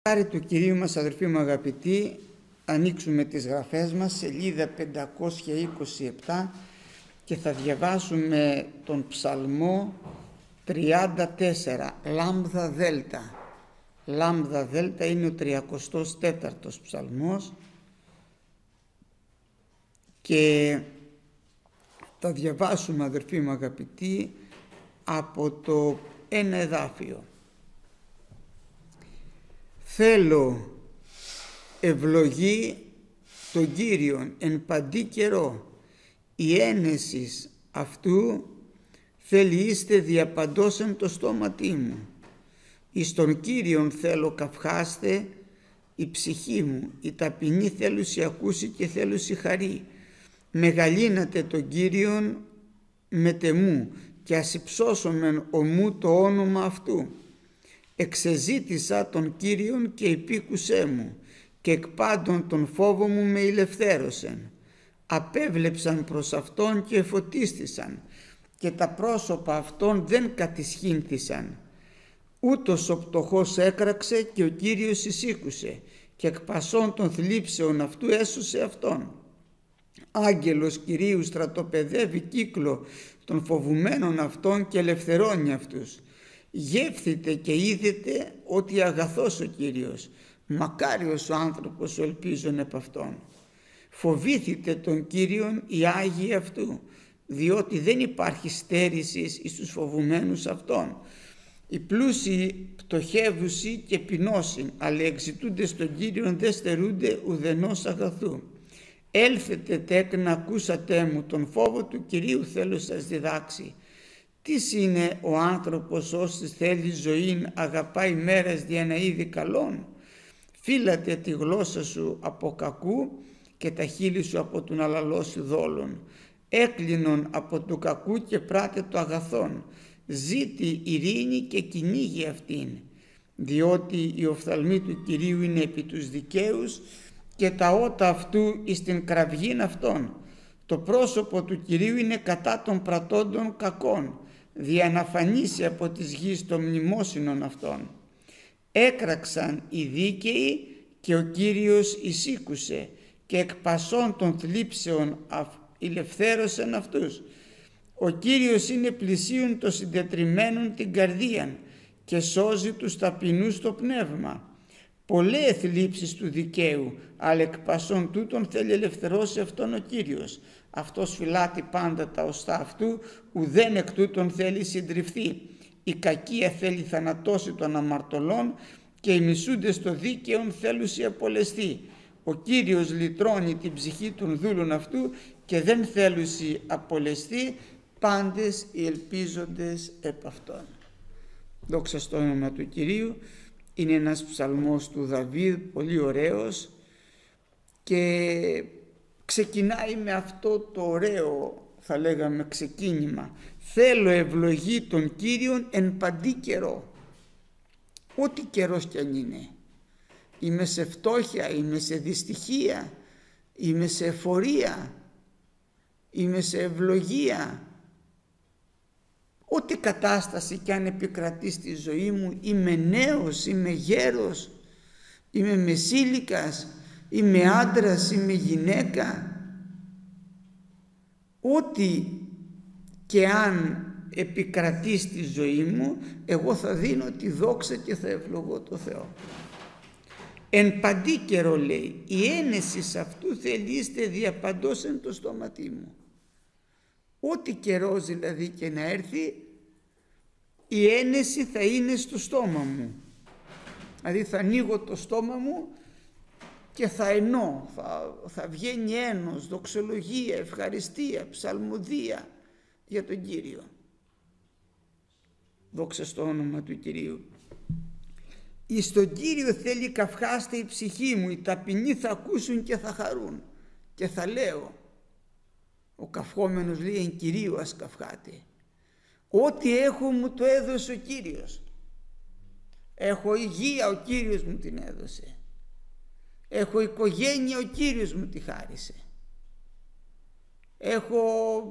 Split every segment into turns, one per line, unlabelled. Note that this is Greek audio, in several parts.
Χάρη του Κυρίου μας, αδελφοί μου αγαπητοί, ανοίξουμε τις γραφές μας, σελίδα 527 και θα διαβάσουμε τον ψαλμό 34, λάμδα δέλτα. Λάμδα δέλτα είναι ο 34ος ψαλμός και θα διαβάσουμε, αδελφοί μου αγαπητοί, από το ένα εδάφιο. Θέλω ευλογή τον Κύριον εν παντή καιρό, η ένεσης αυτού θέλει είστε διαπαντός το στόματί μου. Εις τον Κύριον θέλω καυχάστε η ψυχή μου, η ταπεινή θέλουσι ακούσει και θέλουσι χαρεί. Μεγαλύνατε τον Κύριον με τεμού και ας υψώσομεν ομού το όνομα αυτού. Εξεζήτησα τον Κύριον και υπήκουσέ μου και εκ πάντων τον φόβο μου με ηλευθέρωσεν. Απέβλεψαν προς αυτόν και εφωτίστησαν και τα πρόσωπα αυτών δεν κατισχύνθησαν. Ούτως ο πτωχός έκραξε και ο Κύριος εισήκουσε και εκ πασών των θλίψεων αυτού έσωσε αυτόν. Άγγελος Κυρίου στρατοπεδεύει κύκλο των φοβουμένων αυτών και ελευθερώνει αυτούς. Γεύθητε και είδετε ότι αγαθός ο Κύριος, μακάριος ο άνθρωπος ο ελπίζων επ' αυτόν. Φοβήθητε τον Κύριον οι Άγιοι αυτού, διότι δεν υπάρχει στέρησης εις τους φοβουμένους αυτών. Οι πλούσιοι πτωχεύουσι και πεινώσιν, αλλά εξητούνται στον Κύριον δεν στερούνται ουδενός αγαθού. Έλθετε τέκνα ακούσατε μου, τον φόβο του Κυρίου θέλω σας διδάξει. Τις είναι ο άνθρωπος όσοι θέλει ζωήν αγαπάει μέρες δια να είδη καλόν. Φύλατε τη γλώσσα σου από κακού και τα χείλη σου από τον αλαλό σου δόλων. Έκλεινον από του κακού και πράτε το αγαθόν. Ζήτη ειρήνη και κυνήγει αυτήν. Διότι η οφθαλμή του Κυρίου είναι επί τους δικαίους και τα ότα αυτού εις την κραυγήν αυτών. Το πρόσωπο του Κυρίου είναι κατά των πρατώντων κακών, δια να φανίσει από τις γης των μνημόσυνων αυτών. Έκραξαν οι δίκαιοι και ο Κύριος εισήκουσε και εκ πασών των θλίψεων ηλευθέρωσεν αυτούς. Ο Κύριος είναι πλησίον των συντετριμμένων την καρδίαν και σώζει τους ταπεινούς το πνεύμα. Πολλές θλίψεις του δικαίου, αλλά εκ πασών τούτων θέλει ελευθερώσει αυτόν ο Κύριος. Αυτός φυλάτει πάντα τα οστά αυτού, ουδέν εκ τούτων θέλει συντριφθεί. Η κακία θέλει θανατώσει των αμαρτωλών και οι μισούντες το δίκαιον θέλουσι απολεστεί. Ο Κύριος λυτρώνει την ψυχή των δούλων αυτού και δεν θέλουσι απολεστεί πάντες οι ελπίζοντες επ' αυτόν. Δόξα στο όνομα του Κυρίου. Είναι ένας ψαλμός του Δαβίδ, πολύ ωραίος και ξεκινάει με αυτό το ωραίο, θα λέγαμε, ξεκίνημα. Θέλω ευλογή των Κύριων εν παντή καιρό. Ό,τι καιρός κι αν είναι. Είμαι σε φτώχεια, είμαι σε δυστυχία, είμαι σε εφορία, είμαι σε ευλογία. Ό,τι κατάσταση κι αν επικρατεί στη ζωή μου, είμαι νέος, είμαι γέρος, είμαι μεσήλικας, είμαι άντρας, είμαι γυναίκα. Ό,τι και αν επικρατεί στη ζωή μου, εγώ θα δίνω τη δόξα και θα ευλογώ το Θεό. Εν παντή καιρό λέει, η ένεσης αυτού θελείστε διαπαντός εν το στόματί μου. Ό,τι καιρός δηλαδή και να έρθει, η ένεση θα είναι στο στόμα μου. Δηλαδή θα ανοίγω το στόμα μου και θα ενώ, θα βγαίνει ένος, δοξολογία, ευχαριστία, ψαλμοδία για τον Κύριο. Δόξα στο όνομα του Κυρίου. Εις τον Κύριο θέλει καυχάστε η ψυχή μου, οι ταπεινοί θα ακούσουν και θα χαρούν. Και θα λέω, ο καυχόμενος λέει εν Κυρίου ας καυχάτε. Ό,τι έχω μου το έδωσε ο Κύριος. Έχω υγεία, ο Κύριος μου την έδωσε. Έχω οικογένεια, ο Κύριος μου τη χάρισε. Έχω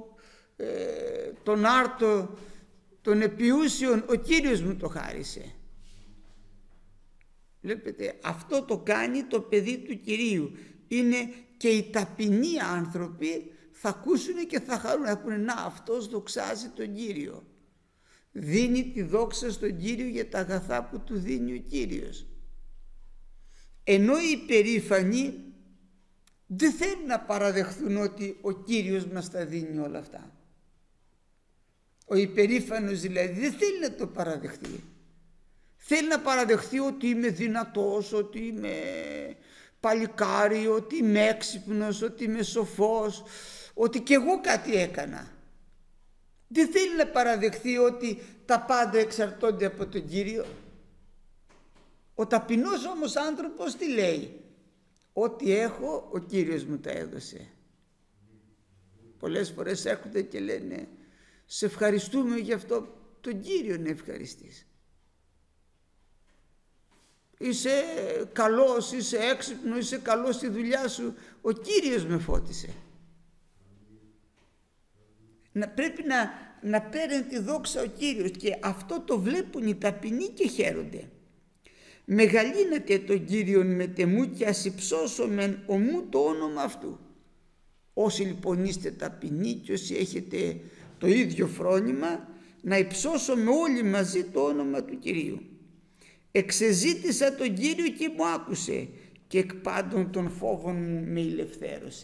τον άρτο των επιούσιων, ο Κύριος μου το χάρισε. Βλέπετε, αυτό το κάνει το παιδί του Κυρίου. Είναι και οι ταπεινοί άνθρωποι θα ακούσουν και θα χαρούν, θα πούνε να, αυτός δοξάζει τον Κύριο. Δίνει τη δόξα στον Κύριο για τα αγαθά που του δίνει ο Κύριος. Ενώ οι υπερήφανοι δεν θέλουν να παραδεχθούν ότι ο Κύριος μας τα δίνει όλα αυτά. Ο υπερήφανος δηλαδή δεν θέλει να το παραδεχθεί. Θέλει να παραδεχθεί ότι είμαι δυνατός, ότι είμαι παλικάρι, ότι είμαι έξυπνος, ότι είμαι σοφός, ότι κι εγώ κάτι έκανα. Δεν θέλει να παραδεχθεί ότι τα πάντα εξαρτώνται από τον Κύριο. Ο ταπεινός όμως άνθρωπος τι λέει? Ό,τι έχω ο Κύριος μου τα έδωσε. Πολλές φορές έρχονται και λένε σε ευχαριστούμε γι' αυτό, τον Κύριο να ευχαριστείς. Είσαι καλός, είσαι έξυπνος, είσαι καλός στη δουλειά σου, ο Κύριος με φώτισε. Πρέπει να παίρνει τη δόξα ο Κύριος και αυτό το βλέπουν οι ταπεινοί και χαίρονται. Μεγαλύνατε τον Κύριον με τεμού και ας υψώσομεν ομού το όνομα αυτού. Όσοι λοιπόν είστε ταπεινοί και όσοι έχετε το ίδιο φρόνημα, να υψώσουμε όλοι μαζί το όνομα του Κυρίου. Εξεζήτησα τον Κύριο και μου άκουσε και εκ πάντων των φόβων μου με ελευθέρωσε.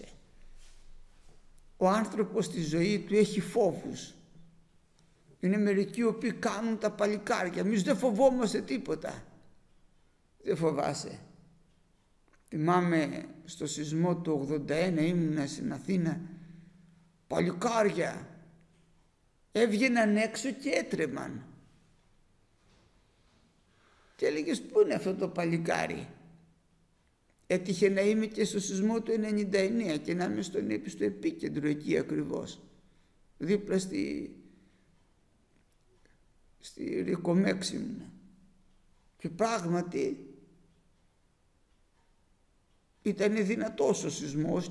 Ο άνθρωπος στη ζωή του έχει φόβους. Είναι μερικοί οι οποίοι κάνουν τα παλικάρια. Εμείς δεν φοβόμαστε τίποτα. Δεν φοβάσαι. Θυμάμαι στο σεισμό του 81 ήμουνα στην Αθήνα. Παλικάρια έβγαιναν έξω και έτρεμαν. Και έλεγες πού είναι αυτό το παλικάρι? Έτυχε να είμαι και στο σεισμό του 99 και να είμαι στο επίκεντρο εκεί ακριβώς. Δίπλα στη Ρικομέξ ήμουνα. Και πράγματι ήταν δυνατός ο σεισμός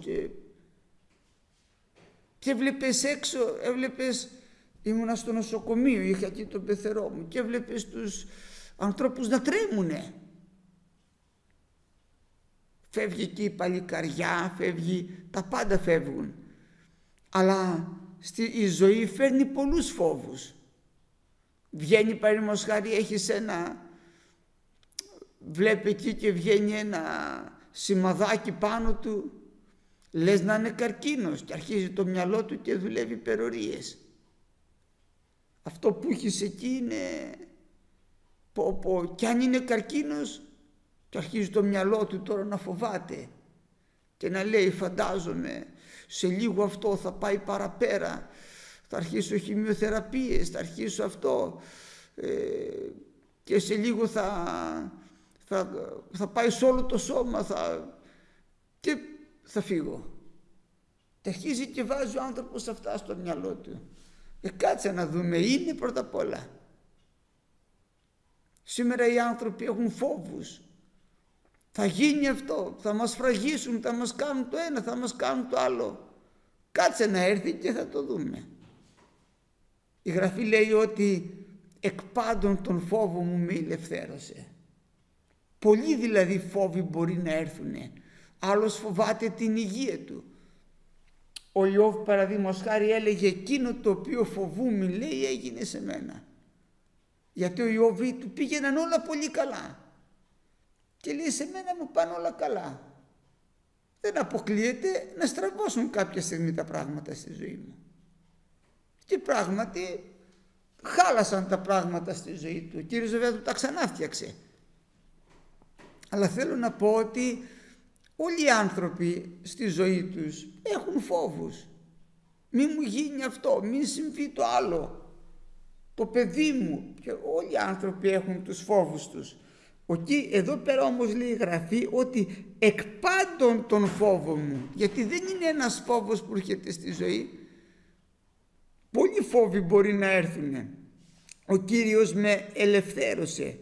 και έβλεπες έξω, ήμουνα στο νοσοκομείο, είχα εκεί τον πεθερό μου και έβλεπες τους ανθρώπους να τρέμουνε. Φεύγει εκεί η παλικαριά, τα πάντα φεύγουν. Αλλά η ζωή φέρνει πολλούς φόβους. Βγαίνει παραδείγματος χάρη, έχεις βλέπει εκεί και βγαίνει ένα σημαδάκι πάνω του, λες να είναι καρκίνος και αρχίζει το μυαλό του και δουλεύει υπερορίες. Αυτό που έχεις εκεί είναι κι αν είναι καρκίνος και αρχίζει το μυαλό του τώρα να φοβάται και να λέει φαντάζομαι σε λίγο αυτό θα πάει παραπέρα, θα αρχίσω χημειοθεραπείες, θα αρχίσω αυτό και σε λίγο θα πάει σε όλο το σώμα και θα φύγω. Και αρχίζει και βάζει ο άνθρωπος αυτά στο μυαλό του. Κάτσε να δούμε, είναι πρώτα απ' όλα. Σήμερα οι άνθρωποι έχουν φόβους. Θα γίνει αυτό, θα μας φραγίσουν, θα μας κάνουν το ένα, θα μας κάνουν το άλλο. Κάτσε να έρθει και θα το δούμε. Η Γραφή λέει ότι εκ πάντων τον φόβο μου με ελευθέρωσε. Πολλοί δηλαδή φόβοι μπορεί να έρθουνε. Άλλος φοβάται την υγεία του. Ο Ιώβ παραδείγματος χάρη έλεγε εκείνο το οποίο φοβούμαι λέει έγινε σε μένα. Γιατί ο Ιώβ του πήγαιναν όλα πολύ καλά. Και λέει σε μένα μου πάνε όλα καλά. Δεν αποκλείεται να στραβώσουν κάποια στιγμή τα πράγματα στη ζωή μου. Και πράγματι χάλασαν τα πράγματα στη ζωή του. Ο Κύριος βέβαια του τα ξανάφτιαξε. Αλλά θέλω να πω ότι όλοι οι άνθρωποι στη ζωή τους έχουν φόβους. Μη μου γίνει αυτό, μην συμβεί το άλλο. Το παιδί μου. Και όλοι οι άνθρωποι έχουν τους φόβους τους. Εδώ πέρα όμως λέει η Γραφή ότι εκ πάντων τον φόβο μου, γιατί δεν είναι ένας φόβος που έρχεται στη ζωή. Πολλοί φόβοι μπορεί να έρθουν. Ο Κύριος με ελευθέρωσε.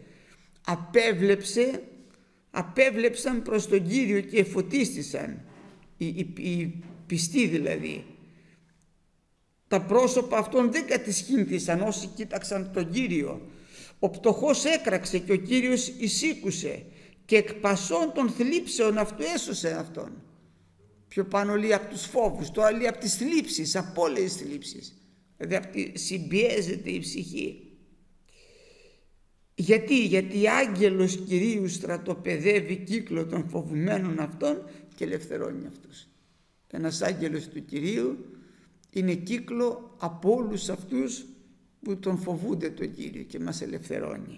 Απέβλεψαν προς τον Κύριο και εφωτίστησαν. Οι πιστοί δηλαδή. Τα πρόσωπα αυτών δεν κατησχύνθησαν όσοι κοίταξαν τον Κύριο. Ο πτωχός έκραξε και ο Κύριος εισήκουσε και εκ πασών των θλίψεων αυτού έσωσε αυτόν. Πιο πάνω λέει από τους φόβους, τώρα λέει από τις θλίψεις, από όλες τις θλίψεις. Δηλαδή συμπιέζεται η ψυχή. Γιατί άγγελος Κυρίου στρατοπεδεύει κύκλο των φοβουμένων αυτών και ελευθερώνει αυτούς. Ένας άγγελος του Κυρίου είναι κύκλο από όλους αυτούς που τον φοβούνται τον Κύριο και μας ελευθερώνει.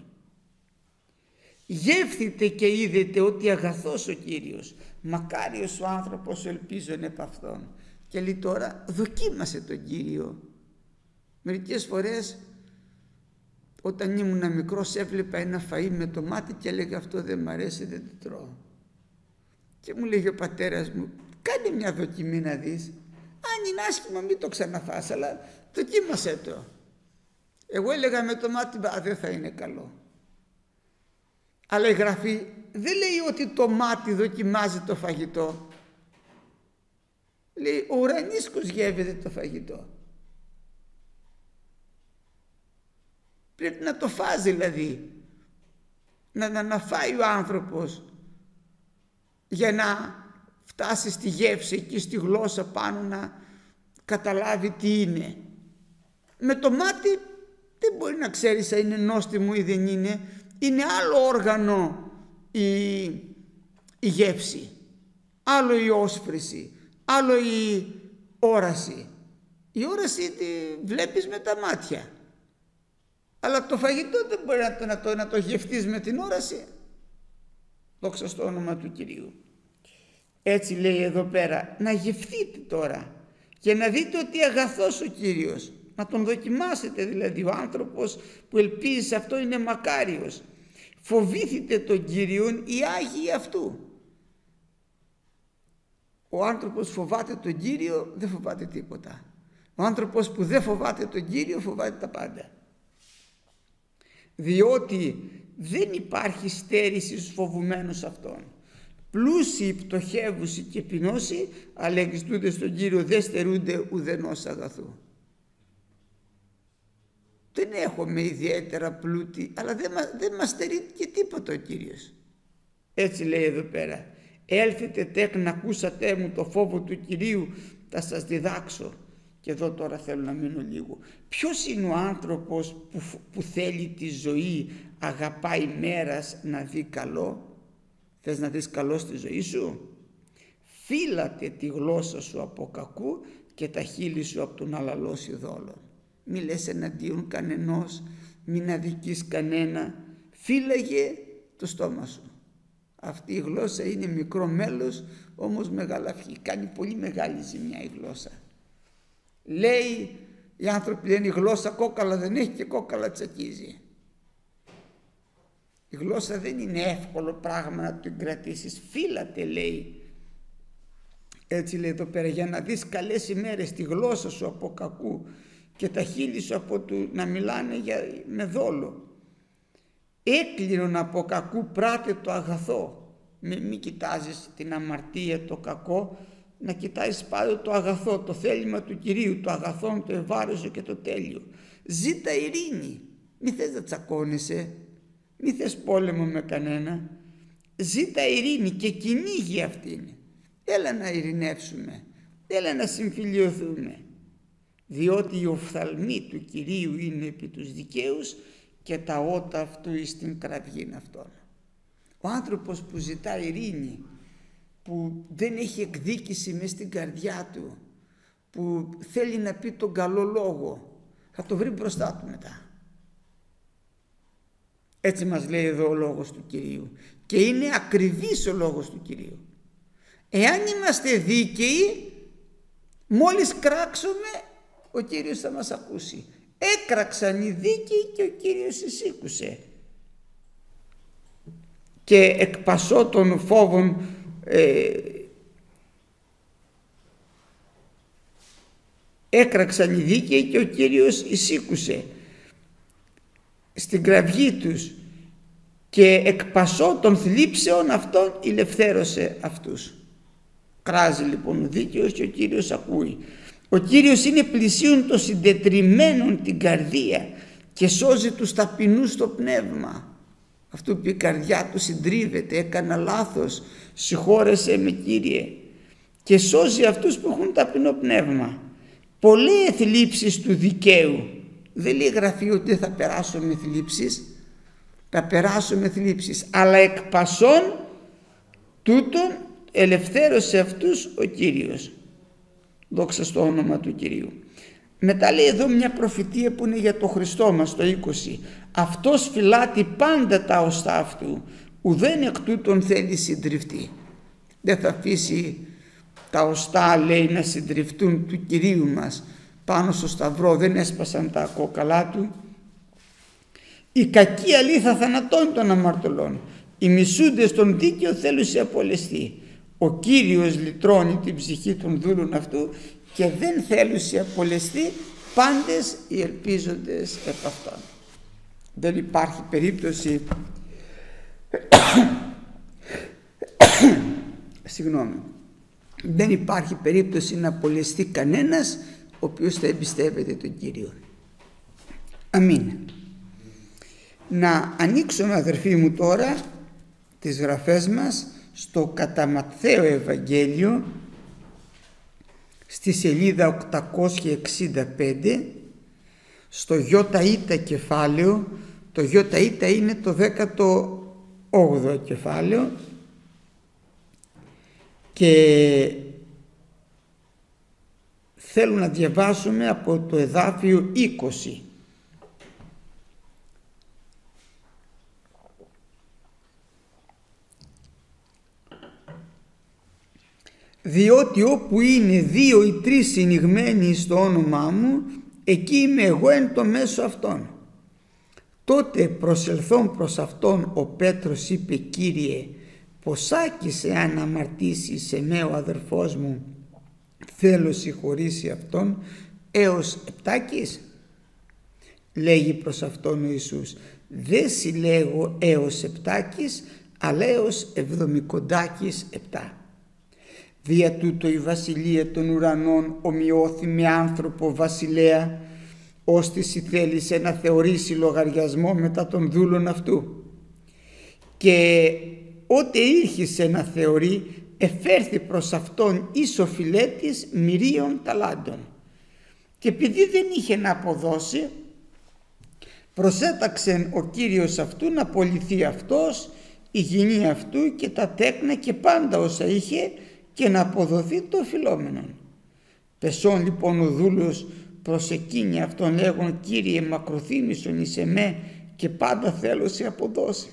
Γεύθητε και είδετε ότι αγαθός ο Κύριος, μακάριος ο άνθρωπος ελπίζων επ' αυτόν. Και λέει τώρα δοκίμασε τον Κύριο. Μερικές φορές όταν ήμουν μικρός έβλεπα ένα φαΐ με το μάτι και έλεγα αυτό δεν μ' αρέσει, δεν το τρώω. Και μου λέγει ο πατέρας μου, κάνε μια δοκιμή να δεις. Αν είναι άσχημο μην το ξαναφάς, αλλά δοκίμασέ το. Εγώ έλεγα με το μάτι δεν θα είναι καλό. Αλλά η Γραφή δεν λέει ότι το μάτι δοκιμάζει το φαγητό. Λέει ο ουρανίσκος γεύεται το φαγητό. Πρέπει να το φας δηλαδή. Να φάει ο άνθρωπος για να φτάσει στη γεύση εκεί στη γλώσσα πάνω να καταλάβει τι είναι. Με το μάτι δεν μπορεί να ξέρεις αν είναι νόστιμο ή δεν είναι. Είναι άλλο όργανο η γεύση, άλλο η όσφρηση, άλλο η όραση. Η όραση τη βλέπεις με τα μάτια. Αλλά το φαγητό δεν μπορεί να το γευτείς με την όραση. Δόξα στο όνομα του Κυρίου. Έτσι λέει εδώ πέρα, να γευτείτε τώρα και να δείτε ότι αγαθός ο Κύριος. Να τον δοκιμάσετε δηλαδή, ο άνθρωπος που ελπίζει σε αυτό είναι μακάριος. Φοβήθητε τον Κύριον οι Άγιοι αυτού. Ο άνθρωπος φοβάται τον Κύριο, δεν φοβάται τίποτα. Ο άνθρωπος που δεν φοβάται τον Κύριο φοβάται τα πάντα. Διότι δεν υπάρχει στέρηση στους φοβουμένους αυτών. Πλούσιοι, πτωχεύουσοι και πεινώσοι, αλλά εγγιστούνται στον Κύριο δεν στερούνται ουδενός αγαθού. Δεν έχουμε ιδιαίτερα πλούτη, αλλά δεν μας στερεί και τίποτα ο Κύριος. Έτσι λέει εδώ πέρα. Έλθετε τέκ να ακούσατε μου το φόβο του Κυρίου, θα σας διδάξω. Και εδώ τώρα θέλω να μείνω λίγο. Ποιος είναι ο άνθρωπος που θέλει τη ζωή, αγαπάει μέρας να δει καλό? Θες να δεις καλό στη ζωή σου? Φύλατε τη γλώσσα σου από κακού και τα χείλη σου από τον αλαλώσι δόλο. Μη λες εναντίον κανενός, μην αδικείς κανένα, φύλαγε το στόμα σου. Αυτή η γλώσσα είναι μικρό μέλος, όμως μεγάλα αυγή. Κάνει πολύ μεγάλη ζημιά η γλώσσα. Λέει, οι άνθρωποι λένε η γλώσσα κόκαλα δεν έχει και κόκαλα τσακίζει. Η γλώσσα δεν είναι εύκολο πράγμα να την κρατήσεις. Φύλατε λέει. Έτσι λέει εδώ πέρα, για να δεις καλές ημέρες τη γλώσσα σου από κακού και τα χείλη σου από να μιλάνε με δόλο. Έκλεινον από κακού πράτε το αγαθό. Μην κοιτάζεις την αμαρτία, το κακό, να κοιτάζεις πάντα το αγαθό, το θέλημα του Κυρίου, το αγαθό, το ευάρεστο και το τέλειο. Ζήτα ειρήνη, μη θες να τσακώνεσαι, μη θες πόλεμο με κανένα. Ζήτα ειρήνη και κυνήγη αυτήν. Έλα να ειρηνεύσουμε, έλα να συμφιλιωθούμε. Διότι η οφθαλμή του Κυρίου είναι επί τους δικαίους και τα ότα αυτού εις την κραυγήν αυτών. Ο άνθρωπος που ζητά ειρήνη, που δεν έχει εκδίκηση μες στην καρδιά του, που θέλει να πει τον καλό λόγο, θα το βρει μπροστά του μετά. Έτσι μας λέει εδώ ο λόγος του Κυρίου. Και είναι ακριβής ο λόγος του Κυρίου. Εάν είμαστε δίκαιοι, μόλις κράξουμε, ο Κύριος θα μας ακούσει. Έκραξαν οι δίκαιοι και ο Κύριος εισήκουσε. Και εκ πασό των φόβων έκραξαν οι δίκαιοι και ο Κύριος εισήκουσε στην κραυγή τους και εκ πασό των θλίψεων αυτών ελευθέρωσε αυτούς. Κράζει λοιπόν ο δίκαιος και ο Κύριος ακούει. Ο Κύριος είναι πλησίον των συντετριμμένων την καρδία και σώζει τους ταπεινούς το πνεύμα. αυτού που η καρδιά του συντρίβεται, έκανα λάθος, συγχώρεσέ με Κύριε, και σώζει αυτούς που έχουν ταπεινό πνεύμα. Πολλές θλίψεις του δικαίου. Δεν λέει Γραφή ότι δεν θα περάσω με θλίψεις, θα περάσω με θλίψεις, αλλά εκ πασών τούτον ελευθέρωσε αυτούς ο Κύριος. Δόξα στο όνομα του Κυρίου. Μετά λέει εδώ μια προφητεία που είναι για το Χριστό μας, το 20. Αυτός φυλάτει πάντα τα οστά αυτού, ουδέν εκ τούτων θέλει συντριφτεί. Δεν θα αφήσει τα οστά, λέει, να συντριφτούν του Κυρίου μας πάνω στο σταυρό, δεν έσπασαν τα κόκαλά του. Η κακή αλήθεια θανατώνει των αμαρτωλών, οι μισούντες των δίκαιο θέλουν σε απολεστεί. Ο Κύριος λυτρώνει την ψυχή των δούλων αυτού και δεν θέλουν σε απολεστεί πάντες οι ελπίζοντες επ' αυτόν. Δεν υπάρχει περίπτωση δεν υπάρχει περίπτωση να απολεστεί κανένας ο οποίος θα εμπιστεύεται τον Κύριο. Αμήν. Να ανοίξουμε, αδερφοί μου, τώρα τις γραφές μας στο κατά Ματθαίο Ευαγγέλιο, στη σελίδα 865, στο ΙΙ κεφάλαιο. Το ΙΙ είναι το 18ο κεφάλαιο και θέλω να διαβάσουμε από το εδάφιο 20. Διότι όπου είναι 2 ή 3 συνηγμένοι στο όνομά μου, εκεί είμαι εγώ εν το μέσο αυτών. Τότε προσελθών προς αυτόν ο Πέτρος είπε, Κύριε, ποσάκισε αν αμαρτήσει σε με ο αδερφός μου, θέλω συγχωρήσει αυτόν έως 7. Λέγει προς αυτόν ο Ιησούς, δεν συλλέγω έως 7, αλλά έως 70. Δια τούτο η βασιλεία των ουρανών ομοιώθη με άνθρωπο βασιλέα, ώστις η θέλησε να θεωρήσει λογαριασμό μετά των δούλων αυτού. Και ότε ήρχισε να θεωρεί, εφέρθη προς αυτόν εις ο φιλέτης 1.000 ταλάντων. Και επειδή δεν είχε να αποδώσει, προσέταξεν ο Κύριος αυτού να απολυθεί αυτός, η γυνή αυτού και τα τέκνα και πάντα όσα είχε, και να αποδοθεί το οφειλόμενον. Πεσών λοιπόν ο δούλος προς εκείνη αυτόν λέγον, Κύριε, μακροθύμησον εις εμέ και πάντα θέλω σε αποδώσει.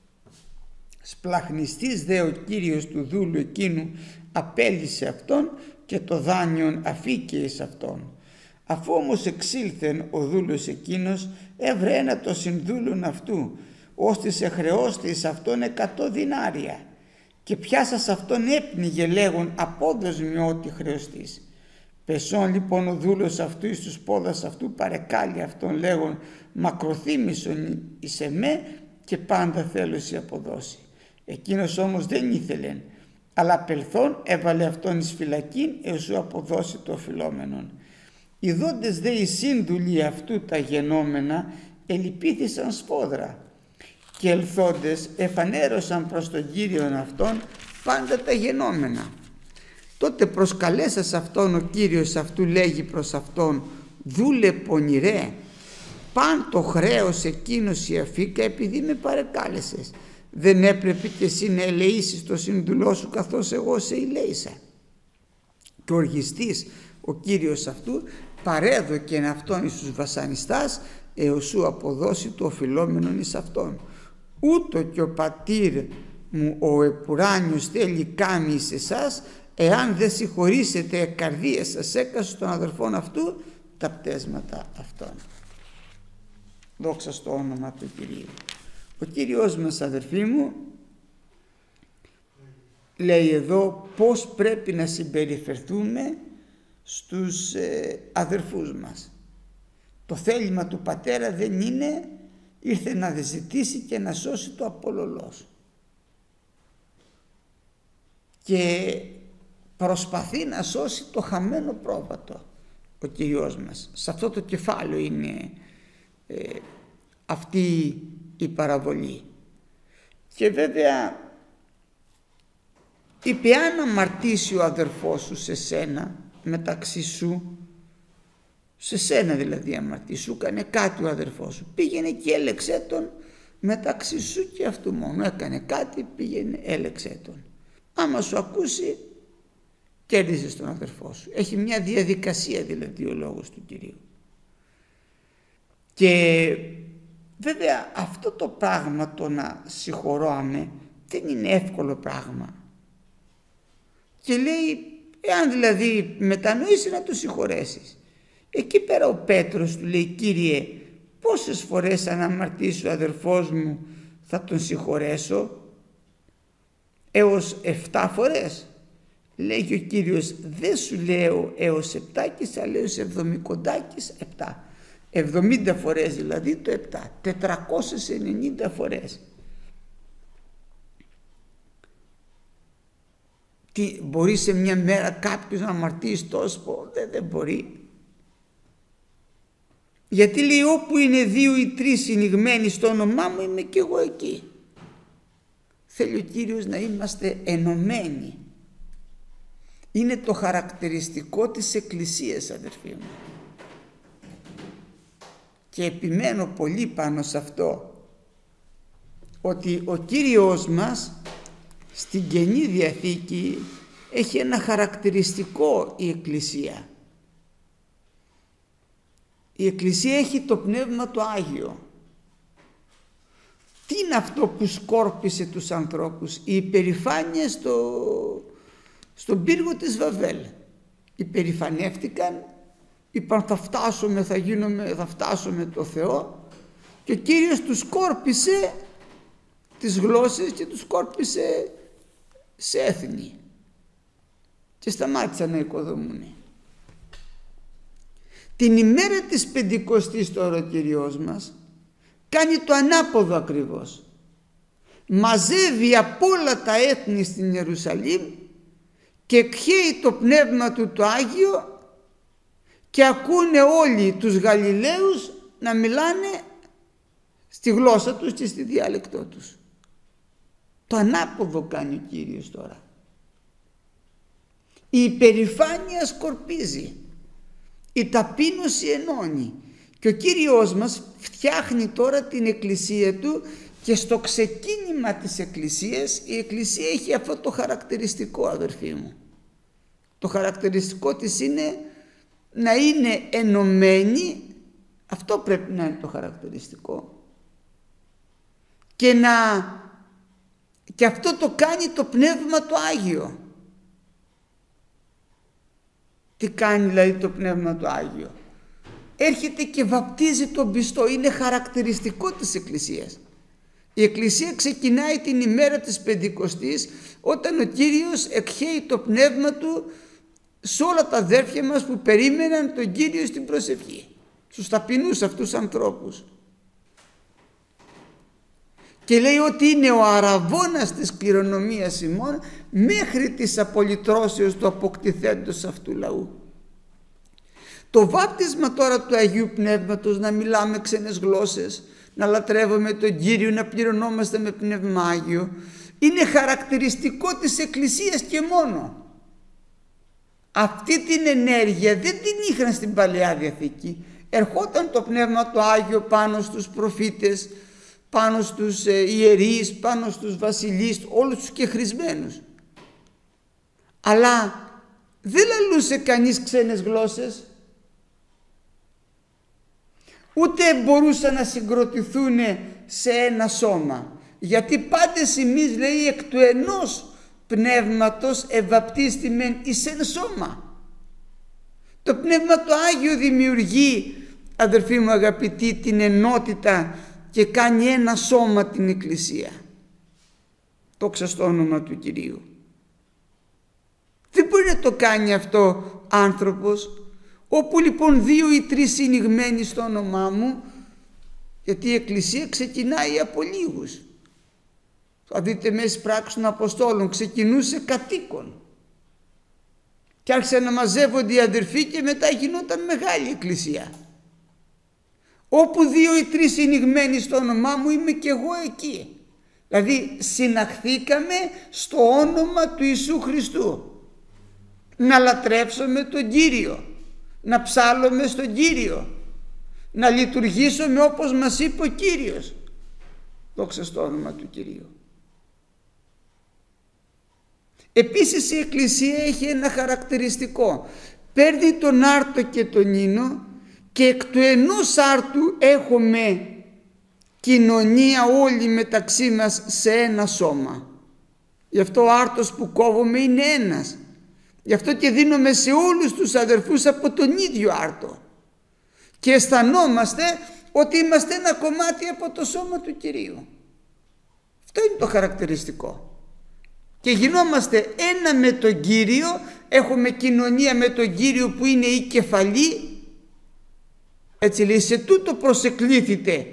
Σπλαχνιστής δε ο Κύριος του δούλου εκείνου απέλυσε αυτόν και το δάνειον αφήκε εις αυτόν. Αφού όμως εξήλθεν ο δούλος εκείνος, έβρε ένα το συνδούλων αυτού, ώστε σε χρεώστη εις αυτόν 100 δινάρια. Και πιάσας αυτόν έπνιγε λέγον, απόδος μου ό,τι χρεωστής. Πεσών λοιπόν ο δούλος αυτού εις τους πόδας αυτού παρεκάλει αυτόν λέγον, μακροθύμησον εις εμέ και πάντα θέλω σε αποδώσει. Εκείνος όμως δεν ήθελεν, αλλά απελθόν έβαλε αυτόν εις φυλακήν έως σου αποδώσει το οφειλόμενον. Ιδώντες δε οι σύνδουλοι αυτού τα γενόμενα ελυπήθησαν σφόδρα, και ελθόντες εφανέρωσαν προς τον Κύριον αυτόν πάντα τα γενόμενα. Τότε προσκαλέσας αυτόν ο Κύριος αυτού λέγει προς αυτόν, δούλε πονηρέ, παν το χρέος εκείνος η αφήκα επειδή με παρεκάλεσες. Δεν έπρεπε και εσύ να ελεήσεις το συνδουλό σου καθώς εγώ σε ελέησα. Και ο οργιστής ο Κύριος αυτού παρέδωκεν αυτόν εις τους βασανιστάς έως σου αποδώσει το οφειλόμενον εις αυτόν. Ούτω και ο πατήρ μου ο επουράνιος θέλει κάνει εις εσάς, εάν δεν συγχωρήσετε εκ καρδίας σας έκασε των αδερφών αυτού τα πτέσματα αυτών. Δόξα στο όνομα του Κυρίου. Ο Κύριος μας, αδερφοί μου, λέει εδώ πώς πρέπει να συμπεριφερθούμε στους αδερφούς μας. Το θέλημα του πατέρα δεν είναι, ήρθε να ζητήσει και να σώσει το απολωλός. Και προσπαθεί να σώσει το χαμένο πρόβατο ο Κύριος μας. Σε αυτό το κεφάλαιο είναι αυτή η παραβολή. Και βέβαια είπε, αν αμαρτήσει ο αδερφός σου σε σένα, μεταξύ σου, σε σένα δηλαδή αμαρτήσει, σου έκανε κάτι ο αδερφός σου, πήγαινε και έλεξε τον μεταξύ σου και αυτού μόνο, έκανε κάτι, πήγαινε έλεξε τον. Άμα σου ακούσει, κέρδισες τον αδερφό σου. Έχει μια διαδικασία δηλαδή ο λόγος του Κυρίου. Και βέβαια αυτό το πράγμα, το να συγχωρώμε, δεν είναι εύκολο πράγμα. Και λέει, εάν δηλαδή μετανοήσει, να το συγχωρέσεις. Εκεί πέρα ο Πέτρος του λέει, Κύριε, πόσες φορές αν αμαρτήσει ο αδερφός μου θα τον συγχωρέσω? Έως 7 φορές? Λέγει ο Κύριος, δεν σου λέω έως 7, και σα λέω σε 70 7. 70 φορές δηλαδή το 7, 490 φορές. Τι, μπορεί σε μια μέρα κάποιος να αμαρτήσει τόσο? Δεν μπορεί. Γιατί λέει, όπου είναι 2 ή 3 συνηγμένοι στο όνομά μου, είμαι και εγώ εκεί. Θέλει ο Κύριος να είμαστε ενωμένοι. Είναι το χαρακτηριστικό της Εκκλησίας, αδερφοί μου. Και επιμένω πολύ πάνω σε αυτό, ότι ο Κύριος μας στην Καινή Διαθήκη έχει ένα χαρακτηριστικό η Εκκλησία. Η Εκκλησία έχει το Πνεύμα το Άγιο. Τι είναι αυτό που σκόρπισε τους ανθρώπους? Η υπερηφάνεια στον πύργο της Βαβέλ. Υπερηφανεύτηκαν, είπαν θα φτάσουμε το Θεό, και ο Κύριος τους σκόρπισε τις γλώσσες και τους σκόρπισε σε έθνη και σταμάτησαν να οικοδομούν. Την ημέρα της Πεντηκοστής τώρα ο Κύριος μας κάνει το ανάποδο ακριβώς. Μαζεύει από όλα τα έθνη στην Ιερουσαλήμ και εκχέει το Πνεύμα του το Άγιο, και ακούνε όλοι τους Γαλιλαίους να μιλάνε στη γλώσσα τους και στη διάλεκτό τους. Το ανάποδο κάνει ο Κύριος τώρα. Η υπερηφάνεια σκορπίζει, η ταπείνωση ενώνει, και ο Κύριος μας φτιάχνει τώρα την Εκκλησία Του, και στο ξεκίνημα της Εκκλησίας η Εκκλησία έχει αυτό το χαρακτηριστικό, αδερφοί μου. Το χαρακτηριστικό της είναι να είναι ενωμένη. Αυτό πρέπει να είναι το χαρακτηριστικό. Και αυτό το κάνει το Πνεύμα το Άγιο. Τι κάνει δηλαδή το Πνεύμα το Άγιο? Έρχεται και βαπτίζει τον πιστό. Είναι χαρακτηριστικό της Εκκλησίας. Η Εκκλησία ξεκινάει την ημέρα της Πεντηκοστής, όταν ο Κύριος εκχέει το Πνεύμα Του σε όλα τα αδέρφια μας που περίμεναν τον Κύριο στην προσευχή, στους ταπεινούς αυτούς ανθρώπους. Και λέει ότι είναι ο αραβώνας της κληρονομίας ημών μέχρι της απολυτρώσεως του αποκτηθέντος αυτού λαού. Το βάπτισμα τώρα του Αγίου Πνεύματος, να μιλάμε ξένες γλώσσες, να λατρεύουμε τον Κύριο, να πληρωνόμαστε με Πνεύμα Άγιο, είναι χαρακτηριστικό της Εκκλησίας και μόνο. Αυτή την ενέργεια δεν την είχαν στην Παλαιά Διαθήκη. Ερχόταν το Πνεύμα το Άγιο πάνω στους προφήτες, πάνω στους ιερείς, πάνω στους βασιλείς, όλους τους κεχρισμένους. Αλλά δεν λαλούσε κανείς ξένες γλώσσες, ούτε μπορούσαν να συγκροτηθούν σε ένα σώμα. Γιατί πάντες εμείς, λέει, εκ του ενός Πνεύματος ευαπτίστημεν εις εν σώμα. Το Πνεύμα το Άγιο δημιουργεί, αδερφοί μου αγαπητοί, την ενότητα και κάνει ένα σώμα την Εκκλησία. Δόξα στο όνομα του Κυρίου. Δεν μπορεί να το κάνει αυτό άνθρωπος. Όπου λοιπόν 2 ή 3 συνηγμένοι στο όνομά μου, γιατί η Εκκλησία ξεκινάει από λίγους. Θα δείτε μέσα στις πράξεις των Αποστόλων, ξεκινούσε κατοίκον και άρχισαν να μαζεύονται οι αδερφοί και μετά γινόταν μεγάλη Εκκλησία. Όπου 2 ή 3 συνηγμένοι στο όνομά μου, είμαι και εγώ εκεί. Δηλαδή συναχθήκαμε στο όνομα του Ιησού Χριστού. Να λατρεύσουμε τον Κύριο, να ψάλλουμε στον Κύριο, να λειτουργήσουμε όπως μας είπε ο Κύριος. Δόξα στο όνομα του Κυρίου. Επίσης η Εκκλησία έχει ένα χαρακτηριστικό. Παίρνει τον άρτο και τον ίνο και εκ του ενός άρτου έχουμε κοινωνία όλοι μεταξύ μας σε ένα σώμα. Γι' αυτό ο άρτος που κόβουμε είναι ένας. Γι' αυτό και δίνουμε σε όλους τους αδερφούς από τον ίδιο άρτο. Και αισθανόμαστε ότι είμαστε ένα κομμάτι από το σώμα του Κυρίου. Αυτό είναι το χαρακτηριστικό. Και γινόμαστε ένα με τον Κύριο, έχουμε κοινωνία με τον Κύριο που είναι η κεφαλή. Έτσι λέει, σε τούτο προσεκλήθητε,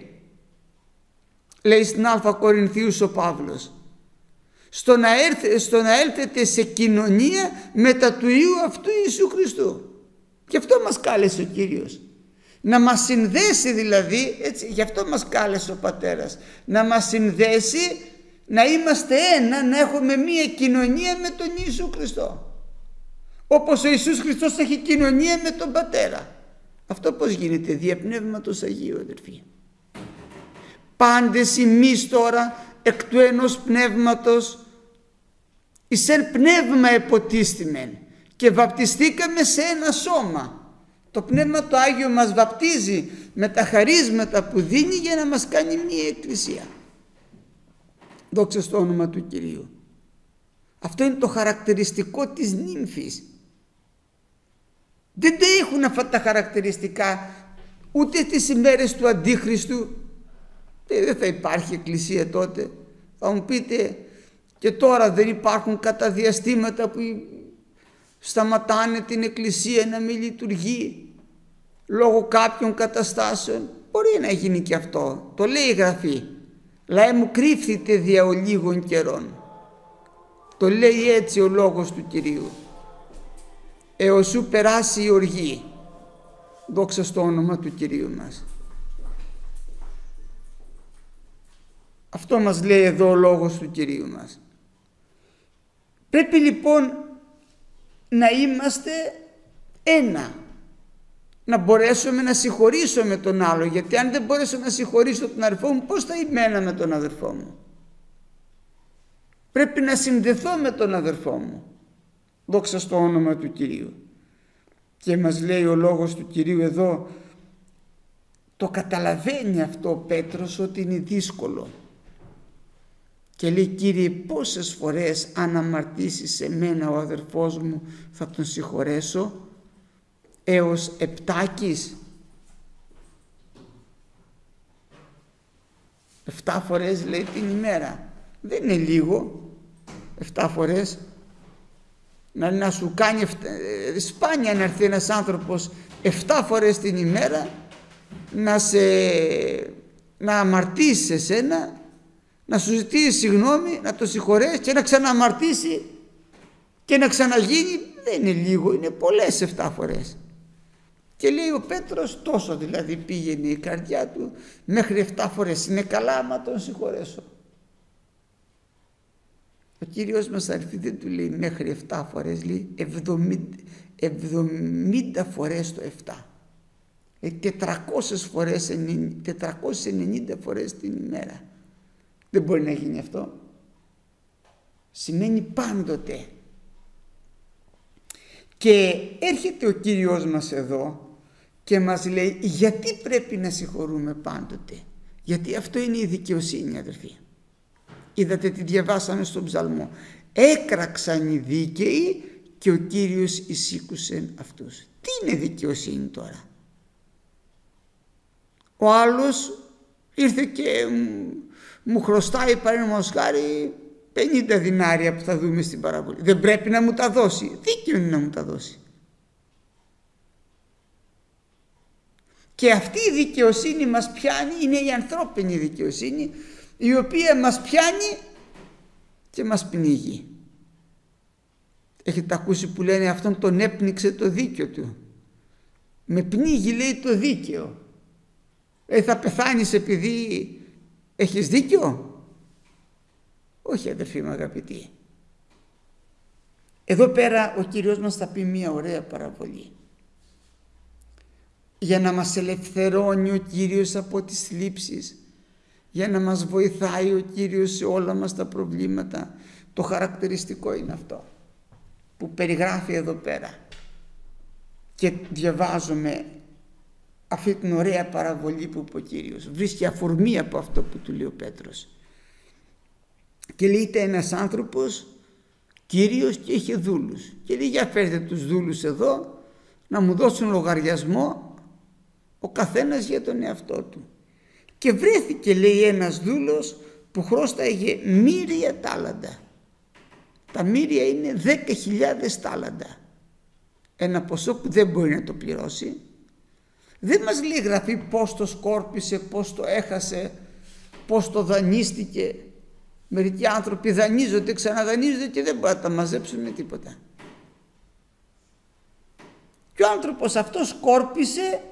λέει στην Α Κορινθίους ο Παύλος, στο να έλθετε σε κοινωνία μετά του Υιού αυτού Ιησού Χριστού. Και αυτό μας κάλεσε ο Κύριος. Να μας συνδέσει δηλαδή, έτσι, γι' αυτό μας κάλεσε ο Πατέρας, να μας συνδέσει, να είμαστε ένα, να έχουμε μία κοινωνία με τον Ιησού Χριστό. Όπως ο Ιησούς Χριστός έχει κοινωνία με τον Πατέρα. Αυτό πώς γίνεται? Δια Πνεύματος Αγίου, αδερφοί. Πάντες εμείς τώρα εκ του ενός πνεύματος εις εν πνεύμα εποτίστημεν και βαπτιστήκαμε σε ένα σώμα. Το Πνεύμα το Άγιο μας βαπτίζει με τα χαρίσματα που δίνει για να μας κάνει μία εκκλησία. Δόξα στο όνομα του Κυρίου. Αυτό είναι το χαρακτηριστικό της νύμφης. Δεν τα έχουν αυτά τα χαρακτηριστικά ούτε στις ημέρες του Αντίχριστου. Δεν θα υπάρχει εκκλησία τότε. Θα μου πείτε, και τώρα δεν υπάρχουν κατά διαστήματα που σταματάνε την εκκλησία να μην λειτουργεί λόγω κάποιων καταστάσεων? Μπορεί να γίνει και αυτό. Το λέει η Γραφή. Λαέ μου κρύφθητε δια ολίγων καιρών. Το λέει έτσι ο λόγος του Κυρίου. Έως σου περάσει η οργή. Δόξα στο όνομα του Κυρίου μας. Αυτό μας λέει εδώ ο λόγος του Κυρίου μας. Πρέπει λοιπόν να είμαστε ένα. Να μπορέσουμε να συγχωρήσουμε τον άλλο. Γιατί αν δεν μπορέσω να συγχωρήσω τον αδερφό μου, πώς θα είμαι ένα με τον αδερφό μου? Πρέπει να συνδεθώ με τον αδερφό μου. Δόξα στο όνομα του Κυρίου. Και μας λέει ο λόγος του Κυρίου εδώ, το καταλαβαίνει αυτό ο Πέτρος ότι είναι δύσκολο. Και λέει, Κύριε, πόσες φορές αν αμαρτήσει σε μένα ο αδερφός μου θα τον συγχωρέσω? Έως 7? 7 φορές λέει την ημέρα. Δεν είναι λίγο 7 φορές. Να σου κάνει σπάνια να έρθει ένας άνθρωπος 7 φορές την ημέρα να αμαρτήσει σε σένα, να σου ζητήσει συγγνώμη, να το συγχωρέσει και να ξανααμαρτήσει και να ξαναγίνει. Δεν είναι λίγο, είναι πολλές 7 φορές. Και λέει ο Πέτρος, τόσο δηλαδή πήγαινε η καρδιά του, μέχρι 7 φορές. Είναι καλά άμα τον συγχωρέσω? Ο Κύριος μας αρθεί δεν του λέει μέχρι 7 φορές, λέει 70 φορές το 7. 400 φορές, 490 φορές την ημέρα. Δεν μπορεί να γίνει αυτό. Σημαίνει πάντοτε. Και έρχεται ο Κύριος μας εδώ και μας λέει γιατί πρέπει να συγχωρούμε πάντοτε. Γιατί αυτό είναι η δικαιοσύνη, αδερφοί. Είδατε τι διαβάσαμε στον ψαλμό. Έκραξαν οι δίκαιοι και ο Κύριος εισήκουσε αυτούς. Τι είναι δικαιοσύνη τώρα? Ο άλλος ήρθε και μου χρωστάει παραδείγματος χάρη 50 δινάρια που θα δούμε στην παραβολή. Δεν πρέπει να μου τα δώσει? Δίκαιο είναι να μου τα δώσει. Και αυτή η δικαιοσύνη μας πιάνει, είναι η ανθρώπινη δικαιοσύνη, η οποία μας πιάνει και μας πνίγει. Έχετε ακούσει που λένε αυτόν τον έπνιξε το δίκαιο του? Με πνίγει, λέει, το δίκαιο. Θα πεθάνεις επειδή έχεις δίκιο? Όχι αδερφοί μου αγαπητοί. Εδώ πέρα ο Κύριος μας θα πει μια ωραία παραβολή. Για να μας ελευθερώνει ο Κύριος από τις θλίψεις, για να μας βοηθάει ο Κύριος σε όλα μας τα προβλήματα. Το χαρακτηριστικό είναι αυτό που περιγράφει εδώ πέρα. Και διαβάζουμε αυτή την ωραία παραβολή που είπε ο Κύριος. Βρίσκει αφορμή από αυτό που του λέει ο Πέτρος. Και λέει, ένας άνθρωπος Κύριος και είχε δούλους. Και λέει, για φέρτε τους δούλους εδώ να μου δώσουν λογαριασμό ο καθένας για τον εαυτό του. Και βρέθηκε, λέει, ένας δούλος που χρώσταγε 1.000 τάλαντα. Τα μοίρια είναι 10.000 τάλαντα. Ένα ποσό που δεν μπορεί να το πληρώσει. Δεν μας λέει γραφή πώς το σκόρπισε, πώς το έχασε, πώς το δανείστηκε. Μερικοί άνθρωποι δανείζονται, ξαναδανείζονται και δεν μπορούν να τα μαζέψουν με τίποτα. Και ο άνθρωπος αυτός σκόρπισε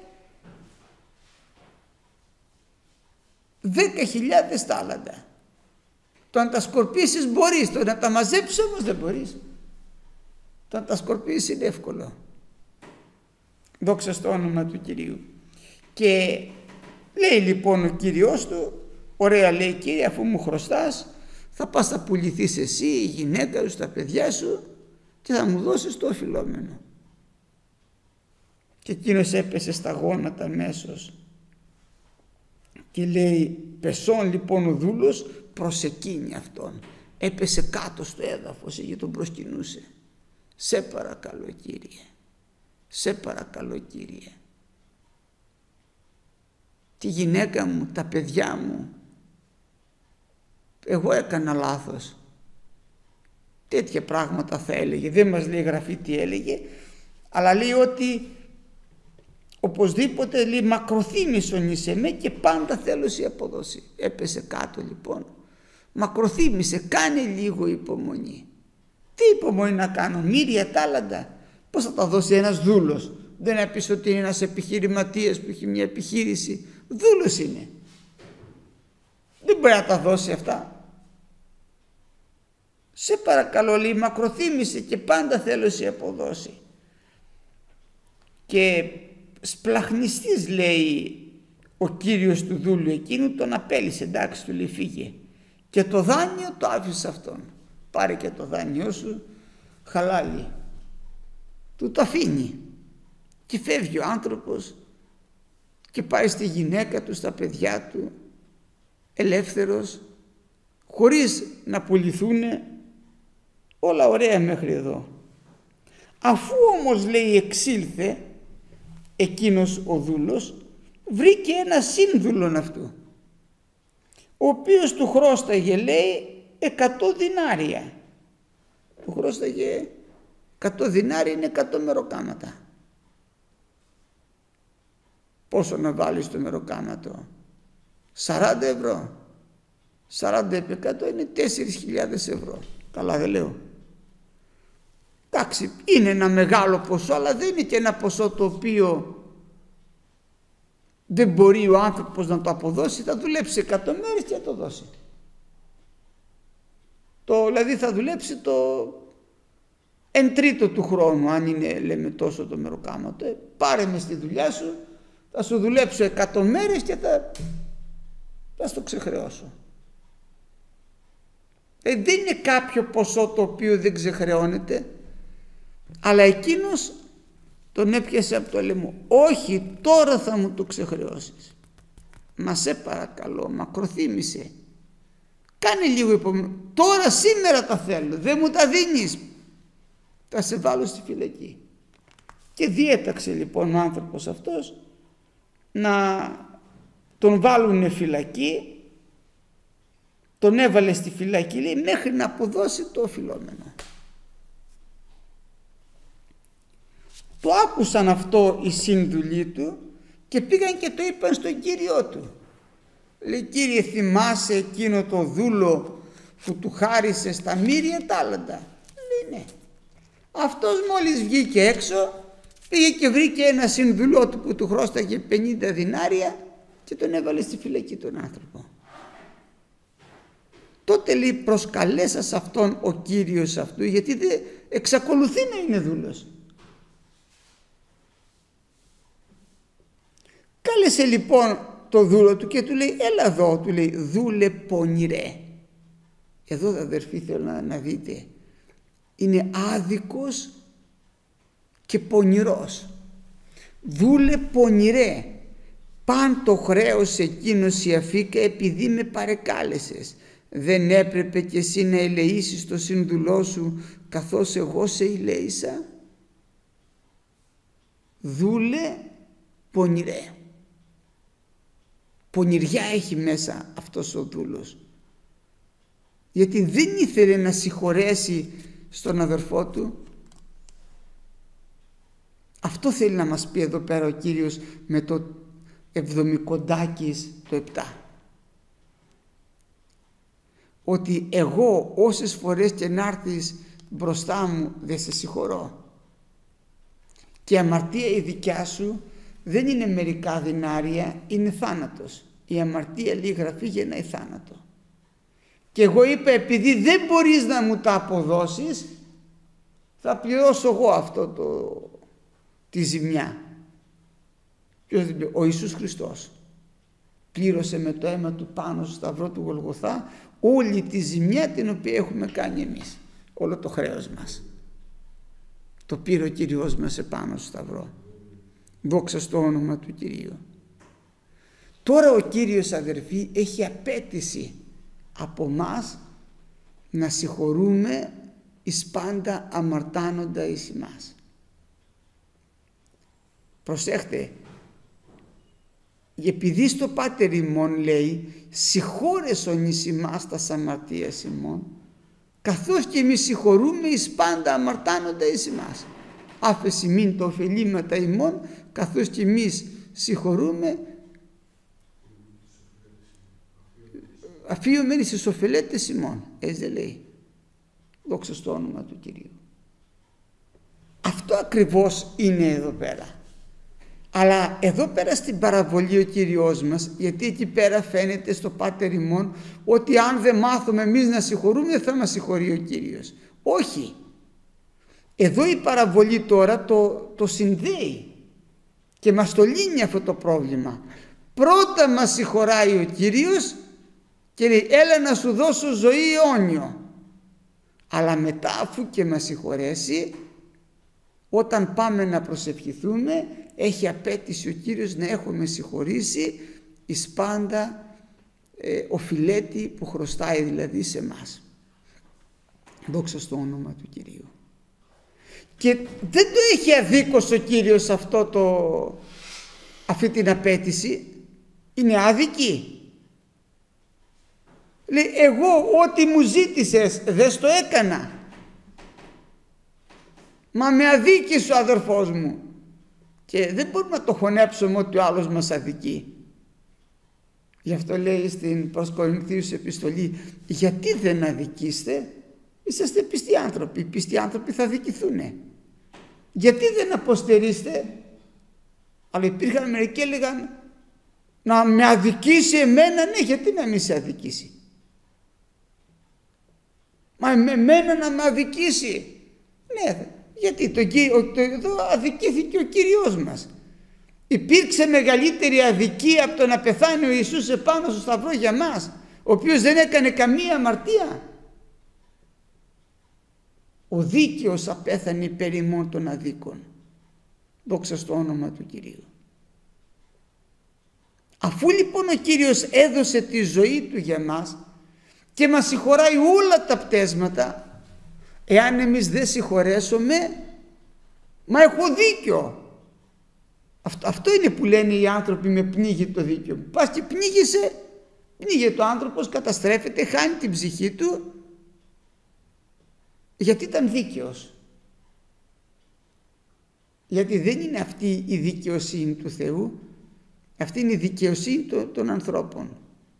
10.000 τάλαντα. Το να τα σκορπίσεις μπορείς, το να τα μαζέψεις όμως δεν μπορείς. Το να τα σκορπίσεις είναι εύκολο. Δόξα στο όνομα του Κυρίου. Και λέει λοιπόν ο Κύριος του, ωραία, λέει, Κύριε, αφού μου χρωστάς, θα πας, θα πουληθείς εσύ, η γυναίκα σου, τα παιδιά σου και θα μου δώσεις το οφειλόμενο. Και εκείνος έπεσε στα γόνατα αμέσως. Και λέει, πεσών λοιπόν ο δούλος προσεκίνει αυτόν. Έπεσε κάτω στο έδαφος και τον προσκυνούσε. Σε παρακαλώ Κύριε, σε παρακαλώ Κύριε. Τη γυναίκα μου, τα παιδιά μου, εγώ έκανα λάθος. Τέτοια πράγματα θα έλεγε. Δεν μας λέει γραφή τι έλεγε, αλλά λέει ότι οπωσδήποτε, λέει, μακροθύμησον εις εμέ και πάντα θέλω σε αποδώσει. Έπεσε κάτω λοιπόν, μακροθύμησε, κάνε λίγο υπομονή. Τι υπομονή να κάνω, 1.000 τάλαντα, πώς θα τα δώσει ένας δούλος? Δεν να πεις ότι είναι ένας επιχειρηματίας που έχει μια επιχείρηση, δούλος είναι, δεν μπορεί να τα δώσει αυτά. Σε παρακαλώ, λέει, μακροθύμησε και πάντα θέλω σε αποδώσει. Και σπλαχνιστής, λέει, ο κύριος του δούλου εκείνου, τον απέλησε, εντάξει, του λέει, φύγε. Και το δάνειο το άφησε αυτόν. Πάρε και το δάνειό σου, χαλάλι. Του το αφήνει. Και φεύγει ο άνθρωπος και πάει στη γυναίκα του, στα παιδιά του, ελεύθερος, χωρίς να πουληθούνε, όλα ωραία μέχρι εδώ. Αφού όμως, λέει, εξήλθε εκείνος ο δούλος, βρήκε ένα σύνδουλον αυτού, ο οποίος του χρώσταγε, λέει, 100 δινάρια. Του χρώσταγε 100 δινάρια, είναι 100 μεροκάματα. Πόσο να βάλεις το μεροκάματο? 40 ευρώ. 40 επί 100 είναι 4.000 ευρώ. Καλά δεν λέω? Εντάξει, είναι ένα μεγάλο ποσό, αλλά δεν είναι και ένα ποσό το οποίο δεν μπορεί ο άνθρωπος να το αποδώσει. Θα δουλέψει 100 μέρες και θα το δώσει. Δηλαδή θα δουλέψει το 1/3 του χρόνου, αν είναι, λέμε, τόσο το μεροκάματο. Πάρε με στη δουλειά σου, θα σου δουλέψω 100 μέρες και θα στο ξεχρεώσω. Δεν είναι κάποιο ποσό το οποίο δεν ξεχρεώνεται, αλλά εκείνος τον έπιασε από το λαιμό. Όχι, τώρα θα μου το ξεχρεώσεις. Μα σε παρακαλώ, μακροθύμησε. Κάνε λίγο υπομονή. Τώρα σήμερα τα θέλω, δεν μου τα δίνεις, θα σε βάλω στη φυλακή. Και διέταξε λοιπόν ο άνθρωπος αυτός να τον βάλουν φυλακή. Τον έβαλε στη φυλακή, λέει, μέχρι να αποδώσει το οφειλόμενο. Το άκουσαν αυτό οι σύνδουλοι του και πήγαν και το είπαν στον Κύριό του. Λέει, Κύριε, θυμάσαι εκείνο το δούλο που του χάρισε στα 1.000 τάλαντα? Λέει, ναι. Αυτός μόλις βγήκε έξω, πήγε και βρήκε ένα σύνδουλό του που του χρώσταγε 50 δινάρια και τον έβαλε στη φυλακή τον άνθρωπο. τότε λέει προσκαλέσα σε αυτόν ο Κύριος αυτού, γιατί δεν εξακολουθεί να είναι δούλος. Κάλεσε λοιπόν το δούλο του και του λέει, έλα εδώ, του λέει, δούλε πονηρέ. Εδώ αδερφοί θέλω να δείτε, είναι άδικος και πονηρός. Δούλε πονηρέ, παν το χρέος εκείνος η αφήκα επειδή με παρεκάλεσες. Δεν έπρεπε κι εσύ να ελεήσεις το συνδουλό σου καθώς εγώ σε ελέησα? Δούλε πονηρέ. Πονηριά έχει μέσα αυτός ο δούλος, γιατί δεν ήθελε να συγχωρέσει στον αδερφό του. Αυτό θέλει να μας πει εδώ πέρα ο Κύριος με το εβδομικοντάκης το 7. Ότι εγώ όσες φορές και να έρθεις μπροστά μου δεν σε συγχωρώ. Και η αμαρτία η δικιά σου δεν είναι μερικά δινάρια, είναι θάνατος. Η αμαρτία, λέει η Γραφή, γεννάει θάνατο. Και εγώ είπα, επειδή δεν μπορείς να μου τα αποδώσεις, θα πληρώσω εγώ αυτό τη ζημιά. Ποιος δεν πληρώσει? Ο Ιησούς Χριστός πλήρωσε με το αίμα του πάνω στο σταυρό του Γολγοθά όλη τη ζημιά την οποία έχουμε κάνει εμείς, όλο το χρέος μας. Το πήρε ο Κύριος μας επάνω στο σταυρό. Δόξα στο όνομα του Κυρίου. Τώρα ο Κύριος, αδερφοί, έχει απέτηση από μας να συγχωρούμε εις πάντα αμαρτάνοντα εις ημάς. Προσέχτε, επειδή στο Πάτερ ημών λέει συγχώρεσον εις ημάς τας αμαρτίας ημών, καθώς και εμείς συγχωρούμε εις πάντα αμαρτάνοντα εις ημάς. Άφεση μην το ωφελήματα ημών, καθώς και εμείς συγχωρούμε αφίομεν εις ωφελέτες ημών. Έτσι δεν λέει? Δόξα στο όνομα του Κυρίου. Αυτό ακριβώς είναι εδώ πέρα. Αλλά εδώ πέρα στην παραβολή ο Κύριος μας, γιατί εκεί πέρα φαίνεται στο Πάτερ ημών ότι αν δεν μάθουμε εμείς να συγχωρούμε θα μας συγχωρεί ο Κύριος. Όχι. Εδώ η παραβολή τώρα το συνδέει και μας το λύνει αυτό το πρόβλημα. Πρώτα μας συγχωράει ο Κύριος και λέει, έλα να σου δώσω ζωή αιώνιο. Αλλά μετά, αφού και μας συγχωρέσει, όταν πάμε να προσευχηθούμε, έχει απέτηση ο Κύριος να έχουμε συγχωρήσει εις πάντα οφειλέτη που χρωστάει δηλαδή σε μας. Δόξα στο όνομα του Κυρίου. Και δεν το έχει αδίκως ο Κύριος αυτή την απέτηση. Είναι άδικη. Λέει, εγώ ό,τι μου ζήτησες δεν στο έκανα. Μα με αδίκησε ο αδερφός μου. Και δεν μπορούμε να το χωνέψουμε ότι ο άλλος μας αδικεί. Γι' αυτό λέει στην προς Κορινθίους επιστολή, γιατί δεν αδικήστε? Είσαστε πιστοί άνθρωποι. Οι πιστοί άνθρωποι θα αδικηθούνε. Γιατί δεν αποστερείστε? Αλλά υπήρχαν μερικοί έλεγαν, να με αδικήσει εμένα? Ναι, γιατί να μην σε αδικήσει? Μα με εμένα να με αδικήσει? Ναι, γιατί εδώ αδικήθηκε ο Κύριος μας. Υπήρξε μεγαλύτερη αδικία από το να πεθάνει ο Ιησούς επάνω στο σταυρό για μας, ο οποίος δεν έκανε καμία αμαρτία. Ο δίκαιος απέθανε υπέρ ημών των αδίκων. Δόξα στο όνομα του Κυρίου. Αφού λοιπόν ο Κύριος έδωσε τη ζωή του για μας και μας συγχωράει όλα τα πτέσματα, εάν εμείς δεν συγχωρέσουμε, μα έχω δίκιο. Αυτό είναι που λένε οι άνθρωποι, με πνίγει το δίκιο. Πας και πνίγεται ο άνθρωπος, καταστρέφεται, χάνει την ψυχή του, γιατί ήταν δίκαιος. Γιατί δεν είναι αυτή η δικαιοσύνη του Θεού, αυτή είναι η δικαιοσύνη των ανθρώπων.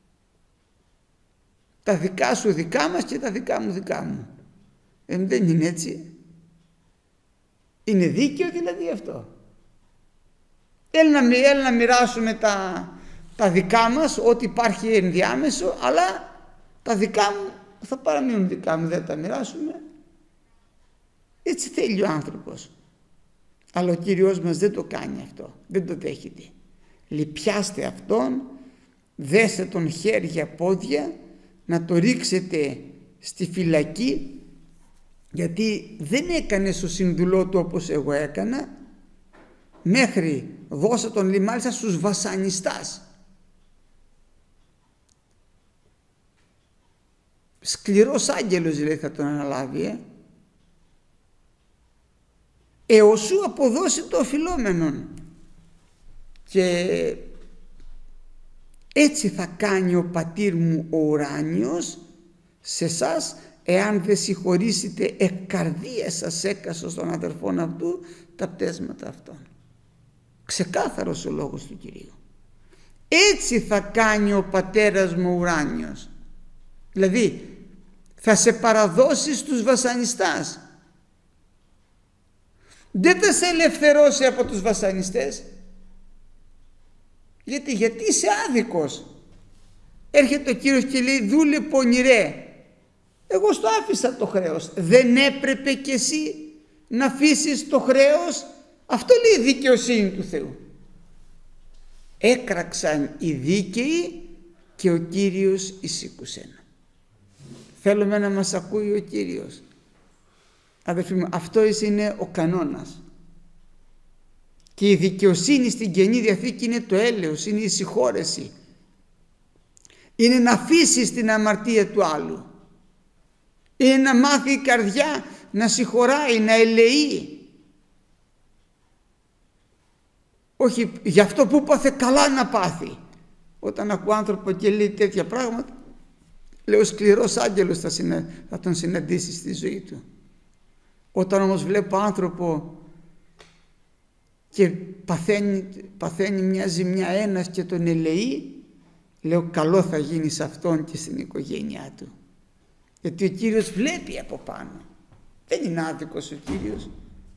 Τα δικά σου δικά μας και τα δικά μου δικά μου. Δεν είναι έτσι? Είναι δίκαιο δηλαδή αυτό? Έλα να μοιράσουμε τα δικά μας, ό,τι υπάρχει ενδιάμεσο, αλλά τα δικά μου θα παραμείνουν δικά μου, δεν τα μοιράσουμε. Έτσι θέλει ο άνθρωπος. Αλλά ο Κύριος μας δεν το κάνει αυτό, δεν το δέχεται. Λυπιάστε αυτόν, δέστε τον χέρια πόδια, να το ρίξετε στη φυλακή, γιατί δεν έκανε στο συνδουλό του όπως εγώ έκανα, μέχρι δώσα τον μάλιστα στους βασανιστάς. Σκληρός άγγελος δηλαδή θα τον αναλάβει, έως σου αποδώσει το οφειλόμενον. Και έτσι θα κάνει ο πατήρ μου ο ουράνιος σε εσάς, εάν δεν συγχωρήσετε εκ καρδίας σας έκασος των αδερφών αυτού τα πτέσματα αυτών. Ξεκάθαρος ο λόγος του Κυρίου. Έτσι θα κάνει ο πατέρας μου ουράνιος. Δηλαδή θα σε παραδώσει στους βασανιστάς. Δεν θα σε ελευθερώσει από τους βασανιστές. Γιατί είσαι άδικος. Έρχεται ο Κύριος και λέει, δούλε πονηρέ, εγώ στο άφησα το χρέος. Δεν έπρεπε κι εσύ να αφήσεις το χρέος? Αυτό λέει η δικαιοσύνη του Θεού. Έκραξαν οι δίκαιοι και ο Κύριος εισήκουσεν. Θέλουμε να μας ακούει ο Κύριος. Αδελφοί μου, αυτό είναι ο κανόνας. Και η δικαιοσύνη στην Καινή Διαθήκη είναι το έλεος, είναι η συγχώρεση. Είναι να αφήσεις την αμαρτία του άλλου. Είναι να μάθει η καρδιά να συγχωράει, να ελεεί. Όχι γι' αυτό που πάθε καλά να πάθει. Όταν ακούω άνθρωπο και λέει τέτοια πράγματα, λέω σκληρός άγγελος θα τον συναντήσει στη ζωή του. Όταν όμως βλέπω άνθρωπο και παθαίνει μια ζημιά ένας και τον ελεεί, λέω καλό θα γίνει σε αυτόν και στην οικογένειά του. Γιατί ο Κύριος βλέπει από πάνω. Δεν είναι άδικος ο Κύριος.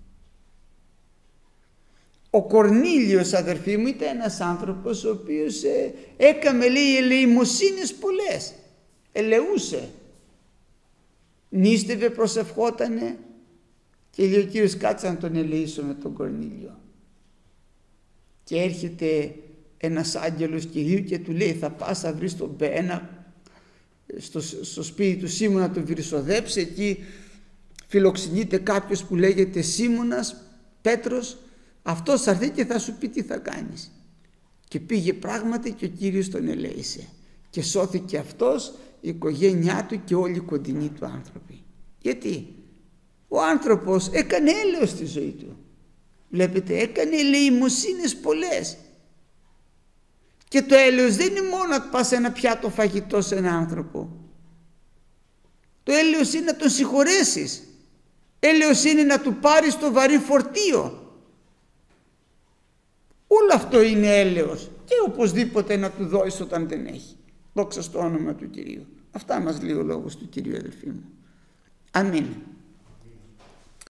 Ο Κορνήλιος, αδερφοί μου, ήταν ένας άνθρωπος ο οποίος έκαμε, λέει, ελεημοσύνες πολλές. Ελεούσε. Νίστευε, προσευχότανε και λέει ο Κύριος, κάτσε να τον ελεήσω με τον Κορνήλιο. Και έρχεται ένας άγγελος Κυρίου και του λέει, θα πας, θα βρεις τον Μπένα στο σπίτι του Σίμωνα, τον βυρσοδέψει. Εκεί φιλοξενείται κάποιος που λέγεται Σίμωνας Πέτρος. Αυτός θα έρθει και θα σου πει τι θα κάνεις. Και πήγε πράγματι και ο Κύριος τον ελέησε και σώθηκε αυτός, η οικογένειά του και όλοι οι κοντινοί του άνθρωποι. Γιατί ο άνθρωπος έκανε έλεος στη ζωή του. Βλέπετε, έκανε ελεημοσύνες πολλές. Και το έλεος δεν είναι μόνο να πας ένα πιάτο φαγητό σε έναν άνθρωπο. Το έλεος είναι να τον συγχωρέσεις. Έλεος είναι να του πάρεις το βαρύ φορτίο. Όλο αυτό είναι έλεος. Και οπωσδήποτε να του δώσεις όταν δεν έχει. Δόξα στο όνομα του Κυρίου. Αυτά μας λέει ο λόγος του Κυρίου, αδελφοί μου. Αμήν.